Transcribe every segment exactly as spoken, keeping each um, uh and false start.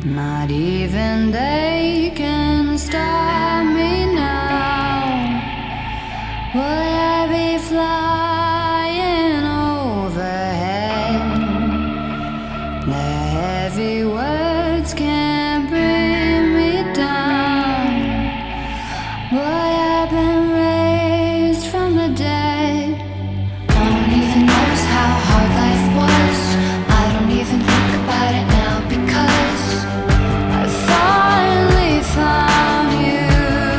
Not even they can stop me now. Will I be flying overhead? The heavy words can't bring me down. Boy, I've been raised from the dead. No one even knows how hard life was. I don't even think about it now because I finally found you.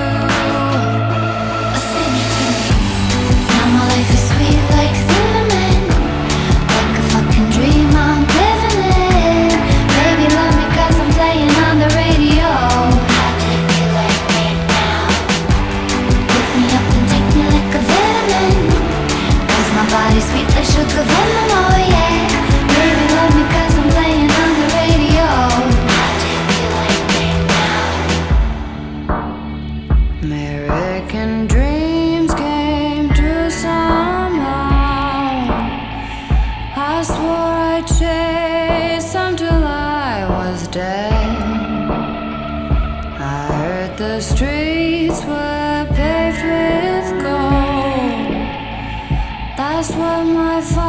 Sing it to me. Now my life is sweet like cinnamon, like a fucking dream I'm living in. Baby, love me 'cause I'm playing on the radio. How do you like me now? Pick me up and take me like a vitamin, 'cause my body's sweet like sugar venom, oh yeah. Baby, love me 'cause I'm playing on the radio. How do you like me now? American dreams came true somehow. I swore I'd chase them till I was dead. I heard the streets were paved with gold. That's what my father